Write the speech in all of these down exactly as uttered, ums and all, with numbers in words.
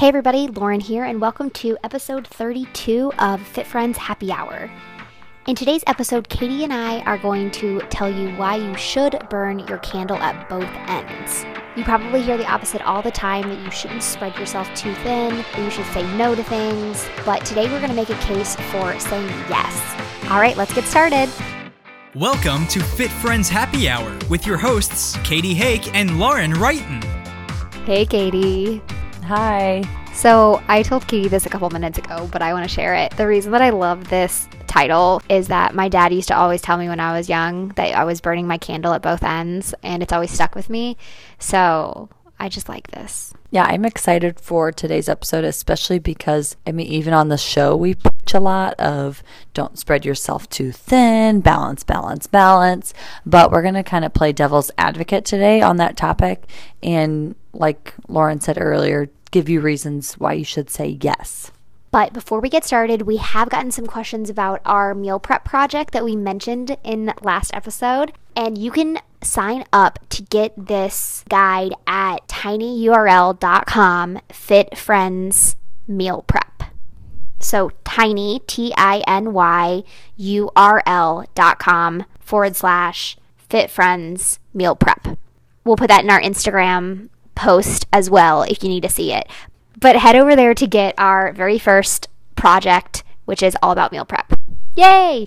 Hey everybody, Lauren here, and welcome to episode thirty-two of Fit Friends Happy Hour. In today's episode, Katie and I are going to tell you why you should burn your candle at both ends. You probably hear the opposite all the time, that you shouldn't spread yourself too thin, that you should say no to things, but today we're going to make a case for saying yes. All right, let's get started. Welcome to Fit Friends Happy Hour with your hosts, Katie Hake and Lauren Wrighton. Hey Katie. Hi. So I told Katie this a couple minutes ago, but I want to share it. The reason that I love this title is that my dad used to always tell me when I was young that I was burning my candle at both ends, and it's always stuck with me. So I just like this. Yeah, I'm excited for today's episode, especially because, I mean, even on the show, we preach a lot of don't spread yourself too thin, balance, balance, balance. But we're going to kind of play devil's advocate today on that topic. And like Lauren said earlier, give you reasons why you should say yes. But before we get started, we have gotten some questions about our meal prep project that we mentioned in last episode. And you can sign up to get this guide at tinyurl.com Fit Friends Meal Prep. So tiny, T I N Y U R L dot com forward slash Fit Friends Meal Prep. We'll put that in our Instagram post as well if you need to see it. But head over there to get our very first project, which is all about meal prep. Yay!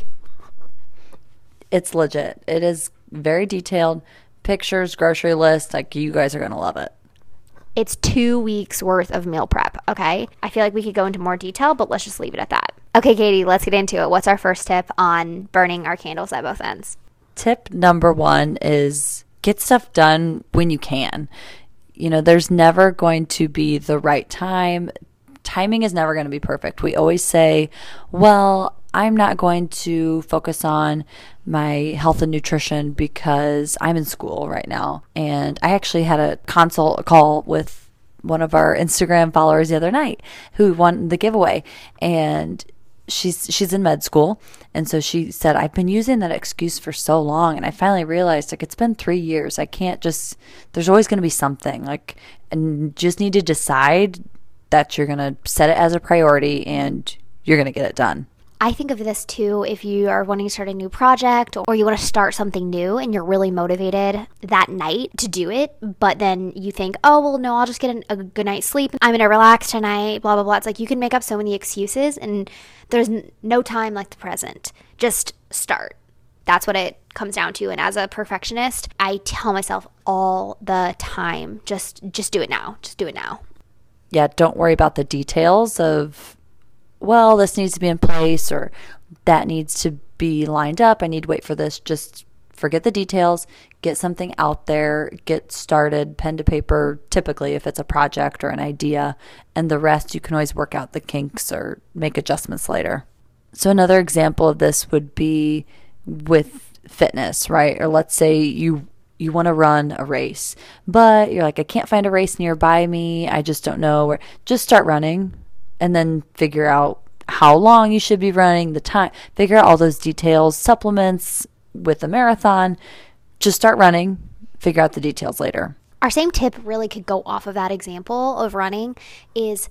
It's legit. It is very detailed. Pictures, grocery list. Like, you guys are going to love it. It's two weeks worth of meal prep, okay? I feel like we could go into more detail, but let's just leave it at that. Okay, Katie, let's get into it. What's our first tip on burning our candles at both ends? Tip number one is get stuff done when you can. You know, there's never going to be the right time. Timing is never going to be perfect. We always say, well, I'm not going to focus on my health and nutrition because I'm in school right now. And I actually had a consult call with one of our Instagram followers the other night who won the giveaway. And she's she's in med school. And so she said, I've been using that excuse for so long. And I finally realized, like, it's been three years. I can't just, there's always going to be something. Like, and just need to decide that you're going to set it as a priority and you're going to get it done. I think of this too if you are wanting to start a new project or you want to start something new and you're really motivated that night to do it, but then you think, oh, well, no, I'll just get a good night's sleep. I'm going to relax tonight, blah, blah, blah. It's like you can make up so many excuses and there's n- no time like the present. Just start. That's what it comes down to. And as a perfectionist, I tell myself all the time, just just do it now. Just do it now. Yeah, don't worry about the details of, well, this needs to be in place or that needs to be lined up. I need to wait for this. Just forget the details, get something out there, get started, pen to paper, typically if it's a project or an idea, and the rest you can always work out the kinks or make adjustments later. So another example of this would be with fitness, right? Or let's say you you want to run a race, but you're like, I can't find a race nearby me. I just don't know where. Just start running and then figure out how long you should be running, the time, figure out all those details, supplements with a marathon. Just start running, figure out the details later. Our same tip really could go off of that example of running is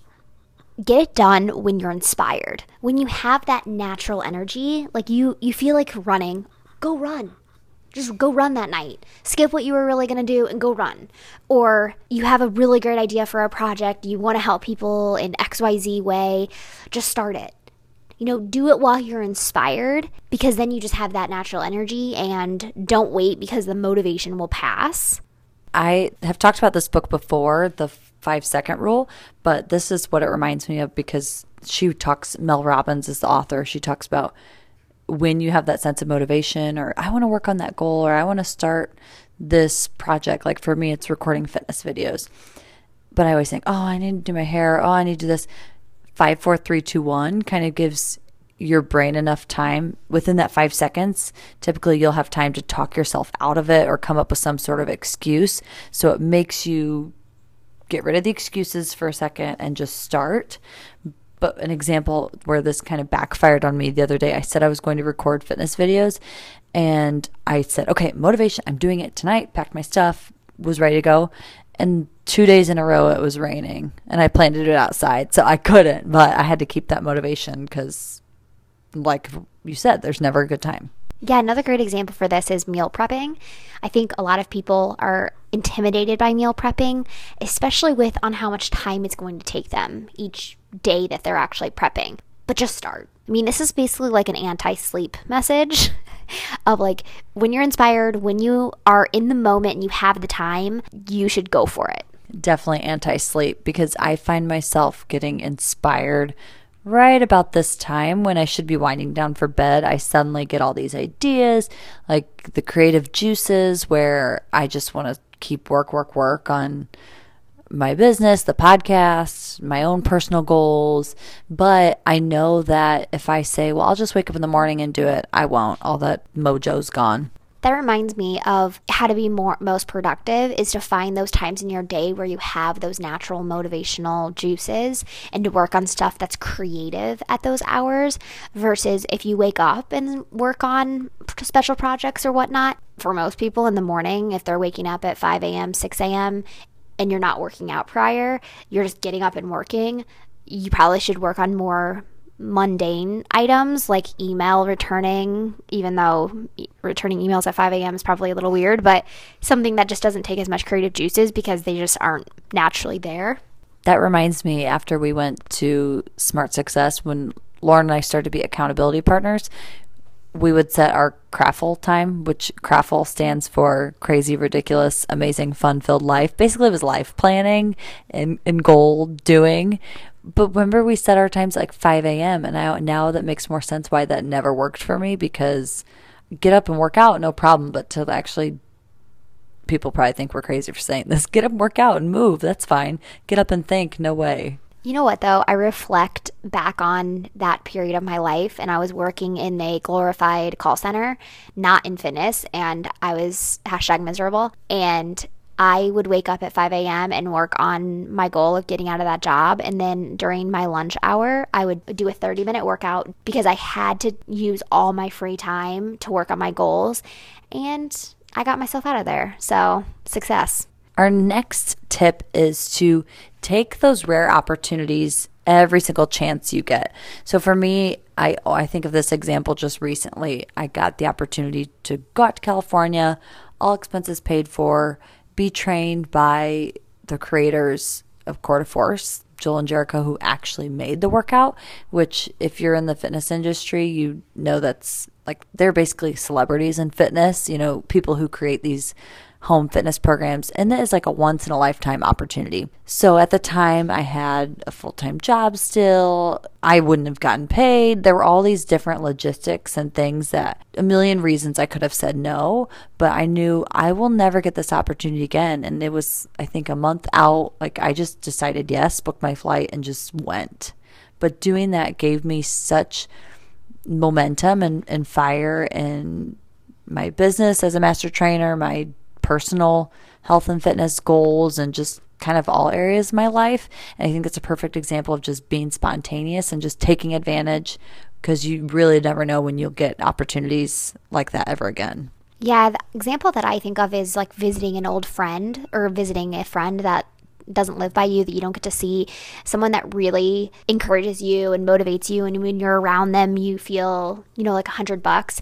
get it done when you're inspired. When you have that natural energy, like you, you feel like running, go run. Just go run that night. Skip what you were really going to do and go run. Or you have a really great idea for a project. You want to help people in X Y Z way. Just start it. You know, do it while you're inspired because then you just have that natural energy and don't wait because the motivation will pass. I have talked about this book before, the five second rule, but this is what it reminds me of because she talks, Mel Robbins is the author. She talks about when you have that sense of motivation or I want to work on that goal or I want to start this project. Like for me, it's recording fitness videos. But I always think, oh, I need to do my hair. Oh, I need to do this. Five, four, three, two, one kind of gives your brain enough time. Within that five seconds, typically you'll have time to talk yourself out of it or come up with some sort of excuse. So it makes you get rid of the excuses for a second and just start. But an example where this kind of backfired on me the other day, I said I was going to record fitness videos and I said, okay, motivation, I'm doing it tonight, packed my stuff, was ready to go. And two days in a row it was raining, and I planned to do it outside, so I couldn't, but I had to keep that motivation because, like you said, there's never a good time. Yeah, another great example for this is meal prepping. I think a lot of people are intimidated by meal prepping, especially with on how much time it's going to take them each day that they're actually prepping. But just start. I mean, this is basically like an anti-sleep message of like, when you're inspired, when you are in the moment and you have the time, you should go for it. Definitely anti-sleep, because I find myself getting inspired right about this time when I should be winding down for bed. I suddenly get all these ideas, like the creative juices, where I just want to keep work, work, work on my business, the podcast, my own personal goals. But I know that if I say, well, I'll just wake up in the morning and do it, I won't. All that mojo's gone. That reminds me of how to be more most productive is to find those times in your day where you have those natural motivational juices and to work on stuff that's creative at those hours versus if you wake up and work on special projects or whatnot. For most people in the morning, if they're waking up at five a.m., six a.m., and you're not working out prior, you're just getting up and working, you probably should work on more mundane items like email returning, even though returning emails at five a.m. is probably a little weird, but something that just doesn't take as much creative juices because they just aren't naturally there. That reminds me, after we went to Smart Success, when Lauren and I started to be accountability partners, we would set our CRAFL time, which CRAFL stands for Crazy, Ridiculous, Amazing, Fun-Filled Life. Basically, it was life planning and, and goal doing. But remember, we set our times like five a.m. and I, now that makes more sense why that never worked for me, because get up and work out, no problem. But to actually, people probably think we're crazy for saying this. Get up and work out and move. That's fine. Get up and think. No way. You know what, though? I reflect back on that period of my life, and I was working in a glorified call center, not in fitness, and I was hashtag miserable. And I would wake up at five a.m. and work on my goal of getting out of that job. And then during my lunch hour, I would do a thirty-minute workout because I had to use all my free time to work on my goals. And I got myself out of there. So, success. Our next tip is to take those rare opportunities every single chance you get. So for me, I oh, I think of this example just recently. I got the opportunity to go out to California, all expenses paid for, be trained by the creators of Core to Force, Joel and Jericho, who actually made the workout, which if you're in the fitness industry, you know that's like they're basically celebrities in fitness, you know, people who create these home fitness programs, and that is like a once in a lifetime opportunity. So at the time I had a full-time job still. I wouldn't have gotten paid. There were all these different logistics and things that a million reasons I could have said no, but I knew I will never get this opportunity again. And it was, I think, a month out. Like I just decided yes, booked my flight and just went. But doing that gave me such momentum and, and fire in my business as a master trainer, my personal health and fitness goals, and just kind of all areas of my life. And I think it's a perfect example of just being spontaneous and just taking advantage, because you really never know when you'll get opportunities like that ever again. Yeah, the example that I think of is like visiting an old friend or visiting a friend that doesn't live by you, that you don't get to see, someone that really encourages you and motivates you, and when you're around them you feel, you know, like a hundred bucks.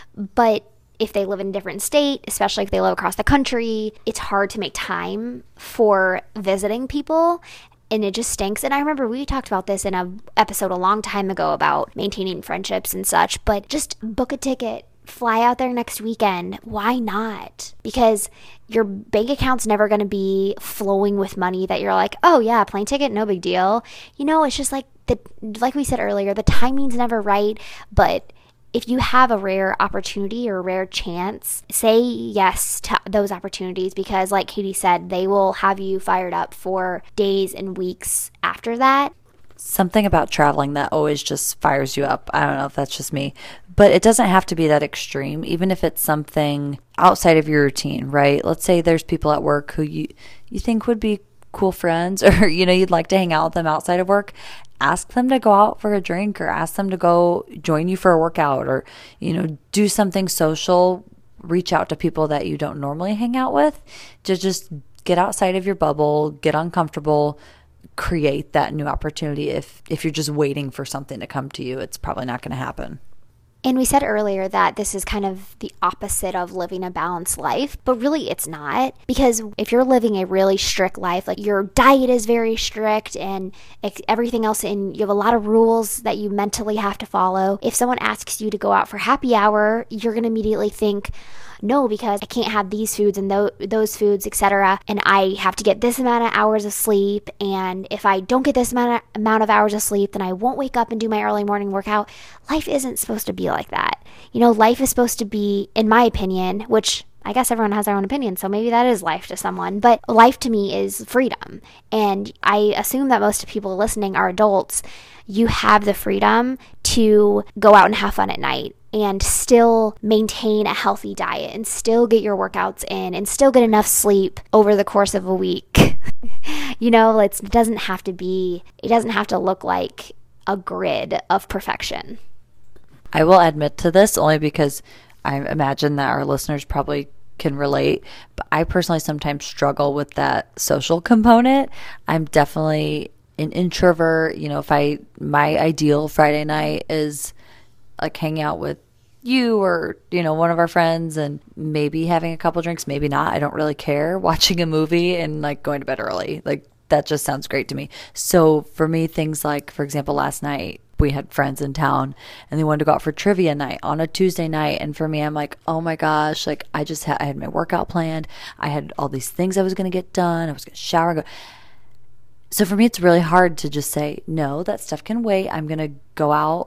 But if they live in a different state, especially if they live across the country, it's hard to make time for visiting people, and it just stinks. And I remember we talked about this in an episode a long time ago about maintaining friendships and such, but just book a ticket, fly out there next weekend. Why not? Because your bank account's never going to be flowing with money that you're like, oh yeah, plane ticket, no big deal. You know, it's just like, the, like we said earlier, the timing's never right, but if you have a rare opportunity or a rare chance, say yes to those opportunities, because like Katie said, they will have you fired up for days and weeks after that. Something about traveling that always just fires you up. I don't know if that's just me, but it doesn't have to be that extreme, even if it's something outside of your routine, right? Let's say there's people at work who you, you think would be cool friends, or, you know, you'd like to hang out with them outside of work. Ask them to go out for a drink, or ask them to go join you for a workout, or, you know, do something social. Reach out to people that you don't normally hang out with to just get outside of your bubble, get uncomfortable, create that new opportunity. If if you're just waiting for something to come to you, it's probably not going to happen. And we said earlier that this is kind of the opposite of living a balanced life, but really it's not. Because if you're living a really strict life, like your diet is very strict and everything else, and you have a lot of rules that you mentally have to follow, if someone asks you to go out for happy hour, you're going to immediately think, no, because I can't have these foods and th- those foods, et cetera. And I have to get this amount of hours of sleep. And if I don't get this amount of, amount of hours of sleep, then I won't wake up and do my early morning workout. Life isn't supposed to be like that. You know, life is supposed to be, in my opinion, which I guess everyone has their own opinion, so maybe that is life to someone. But life to me is freedom. And I assume that most people listening are adults. You have the freedom to go out and have fun at night and still maintain a healthy diet and still get your workouts in and still get enough sleep over the course of a week. You know, it's, it doesn't have to be, it doesn't have to look like a grid of perfection. I will admit to this only because I imagine that our listeners probably can relate, but I personally sometimes struggle with that social component. I'm definitely an introvert. You know, if I, my ideal Friday night is like hang out with you or, you know, one of our friends and maybe having a couple drinks, maybe not. I don't really care. Watching a movie and like going to bed early. Like that just sounds great to me. So for me, things like, for example, last night we had friends in town and they wanted to go out for trivia night on a Tuesday night. And for me, I'm like, oh my gosh, like I just had, I had my workout planned. I had all these things I was going to get done. I was going to shower. Go. So for me, it's really hard to just say, no, that stuff can wait. I'm going to go out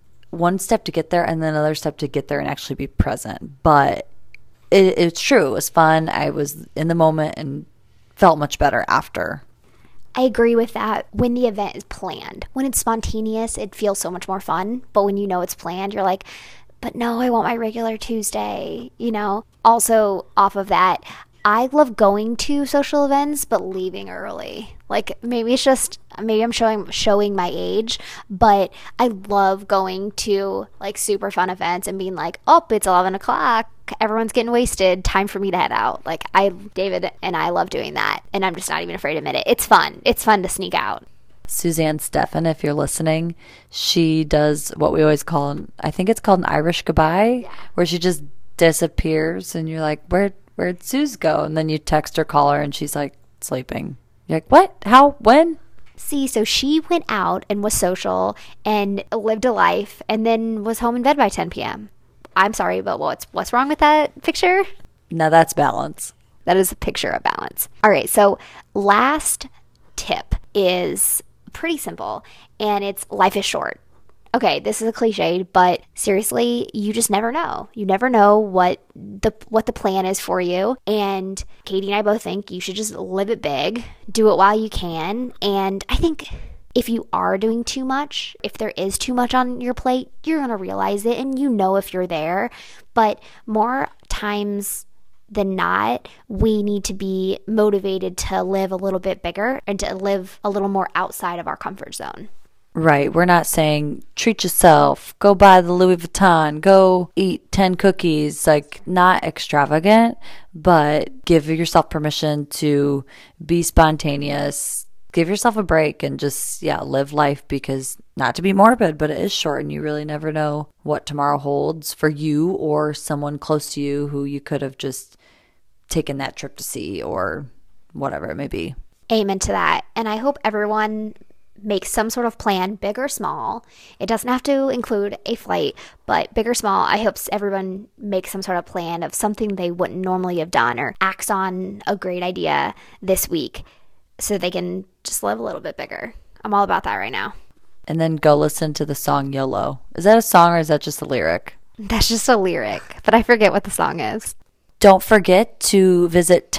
one step to get there and then another step to get there and actually be present. But it, it's true. It was fun. I was in the moment and felt much better after. I agree with that when the event is planned. When it's spontaneous, it feels so much more fun. But when you know it's planned, you're like, but no, I want my regular Tuesday, you know? Also, off of that, I love going to social events, but leaving early. Like maybe it's just, maybe I'm showing showing my age, but I love going to like super fun events and being like, oh, it's eleven o'clock. Everyone's getting wasted. Time for me to head out. Like I, David and I love doing that. And I'm just not even afraid to admit it. It's fun. It's fun to sneak out. Suzanne Stefan, if you're listening, she does what we always call, I think it's called an Irish goodbye, yeah. Where she just disappears and you're like, where Where'd Suze go? And then you text her, call her, and she's like sleeping. You're like, what? How? When? See, so she went out and was social and lived a life and then was home in bed by ten p.m. I'm sorry, but what's what's wrong with that picture? No, that's balance. That is a picture of balance. All right, so last tip is pretty simple, and it's life is short. Okay, this is a cliche, but seriously, you just never know. You never know what the what the plan is for you. And Katie and I both think you should just live it big, do it while you can. And I think if you are doing too much, if there is too much on your plate, you're going to realize it and you know if you're there. But more times than not, we need to be motivated to live a little bit bigger and to live a little more outside of our comfort zone. Right. We're not saying treat yourself, go buy the Louis Vuitton, go eat ten cookies, like not extravagant, but give yourself permission to be spontaneous, give yourself a break and just, yeah, live life because not to be morbid, but it is short and you really never know what tomorrow holds for you or someone close to you who you could have just taken that trip to see or whatever it may be. Amen to that. And I hope everyone make some sort of plan, big or small. It doesn't have to include a flight, but big or small, I hope everyone makes some sort of plan of something they wouldn't normally have done or acts on a great idea this week so they can just live a little bit bigger. I'm all about that right now. And then go listen to the song YOLO. Is that a song or is that just a lyric? That's just a lyric, but I forget what the song is. Don't forget to visit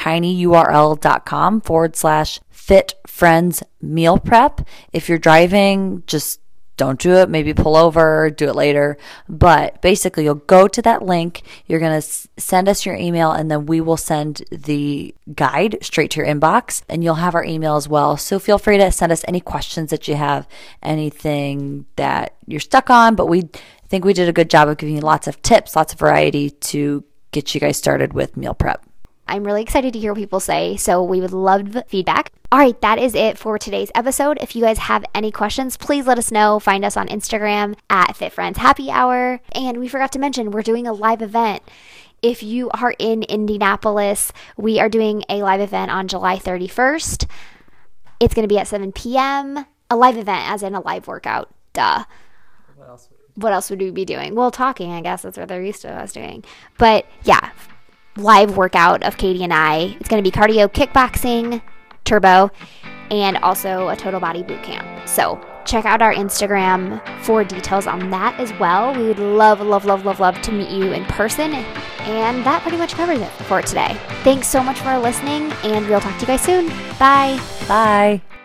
tinyurl.com forward slash fit friends meal prep. If you're driving, just don't do it. Maybe pull over, do it later. But basically, you'll go to that link. You're going to s- send us your email, and then we will send the guide straight to your inbox, and you'll have our email as well. So feel free to send us any questions that you have, anything that you're stuck on. But we think we did a good job of giving you lots of tips, lots of variety to get you guys started with meal prep. I'm really excited to hear what people say, so we would love feedback. All right, that is it for today's episode. If you guys have any questions, please let us know. Find us on Instagram at Fit Friends Happy Hour. And we forgot to mention, we're doing a live event. If you are in Indianapolis, we are doing a live event on July thirty-first. It's going to be at seven p.m. A live event, as in a live workout. Duh. What else? What else would we be doing? Well, talking, I guess. That's what they're used to us doing. But yeah, live workout of Katie and I. It's going to be cardio, kickboxing, turbo, and also a total body boot camp. So check out our Instagram for details on that as well. We would love, love, love, love, love to meet you in person. And that pretty much covers it for today. Thanks so much for listening, and we'll talk to you guys soon. Bye. Bye.